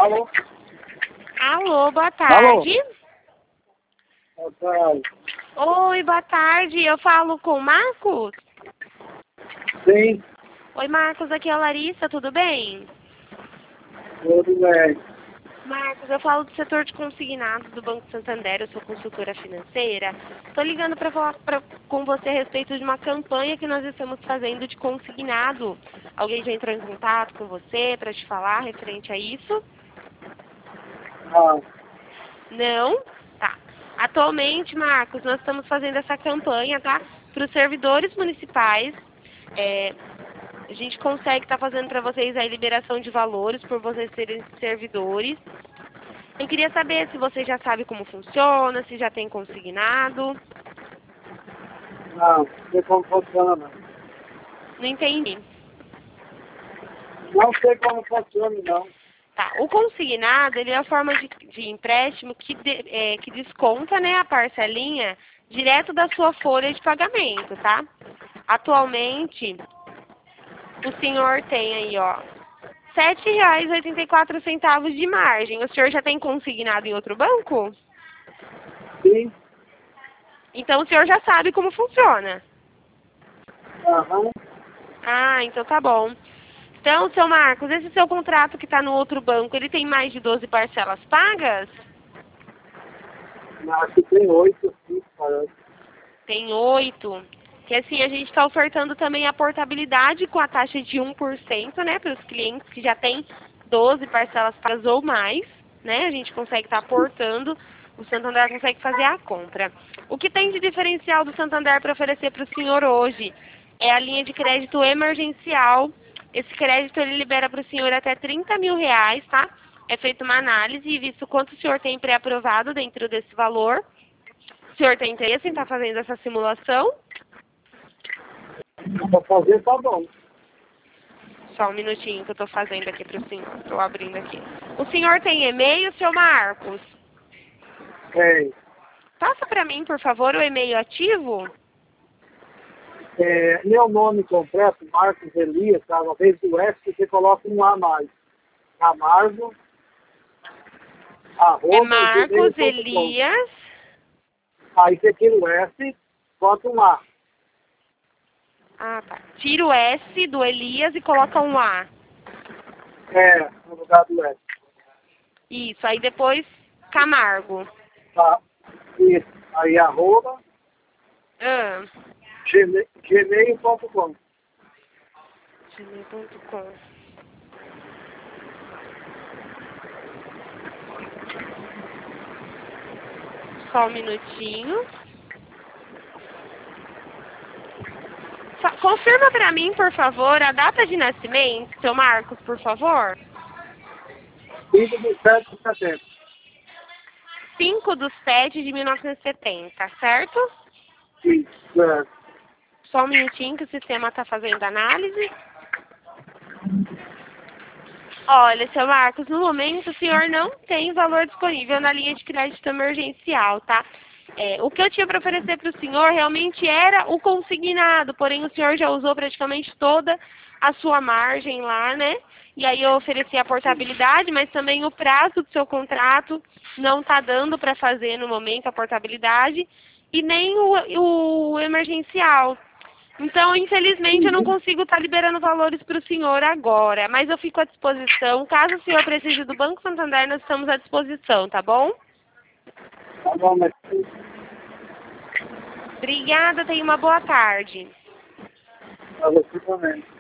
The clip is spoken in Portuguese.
Alô? Alô, boa Alô? tarde. Boa tarde. Oi, boa tarde. Eu falo com o Marcos? Sim, Oi, Marcos, aqui é a Larissa, tudo bem? tudo bem. Marcos, eu falo do setor de consignados do Banco Santander, eu sou consultora financeira. Estou ligando para falar com você a respeito de uma campanha que nós estamos fazendo de consignado. Alguém já entrou em contato com você para te falar referente a isso? Não, Não? Tá. Atualmente, Marcos, nós estamos fazendo essa campanha, tá? Para os servidores municipais. A gente consegue estar fazendo para vocês a liberação de valores por vocês serem servidores. Eu queria saber se você já sabe como funciona, se já tem consignado. não sei como funciona. Não entendi. Não sei como funciona, não. Tá. O consignado, ele é a forma de empréstimo que desconta, né, a parcelinha direto da sua folha de pagamento, tá? Atualmente, o senhor tem aí, ó, R$ 7,84 de margem. O senhor já tem consignado em outro banco? Sim, Então o senhor já sabe como funciona. aham, Ah, então tá bom. Então, seu Marcos, esse seu contrato que está no outro banco, ele tem mais de 12 parcelas pagas? acho que tem 8, sim, parece. Tem 8. Que assim, a gente está ofertando também a portabilidade com a taxa de 1%, né, para os clientes que já têm 12 parcelas pagas ou mais, né? A gente consegue estar aportando, o Santander consegue fazer a compra. O que tem de diferencial do Santander para oferecer para o senhor hoje é a linha de crédito emergencial. Esse crédito ele libera para o senhor até R$ 30.000, tá? É feita uma análise e visto quanto o senhor tem pré-aprovado dentro desse valor. O senhor tem interesse em estar fazendo essa simulação? Pra fazer tá bom. Só um minutinho que eu estou fazendo aqui para o senhor. Estou abrindo aqui. O senhor tem e-mail, seu Marcos? Tem. Passa para mim, por favor, o e-mail ativo. Meu nome completo, Marcos Elias, tá? Uma vez do S, você coloca um A mais. Camargo, É arroba, Marcos gmail.com. Elias. Aí você tira o S, bota um A. Ah, tá. Tira o S do Elias e coloca um A. No lugar do S. Isso. Aí depois, Camargo. Tá? Isso. Aí arroba, Ah, gmail.com. gmail.com. Só um minutinho. Confirma para mim, por favor, a data de nascimento, seu Marcos, por favor. 5/7/70. 5/7/1970, certo? Isso, é. Só um minutinho que o sistema está fazendo análise. Olha, seu Marcos, no momento o senhor não tem valor disponível na linha de crédito emergencial, tá? O que eu tinha para oferecer para o senhor realmente era o consignado, porém o senhor já usou praticamente toda a sua margem lá, né? E aí eu ofereci a portabilidade, mas também o prazo do seu contrato não está dando para fazer no momento a portabilidade e nem o emergencial. Então, infelizmente, eu não consigo estar liberando valores para o senhor agora, mas eu fico à disposição. Caso o senhor precise do Banco Santander, nós estamos à disposição, tá bom? Tá bom, mas Obrigada, tenha uma boa tarde. pra você também.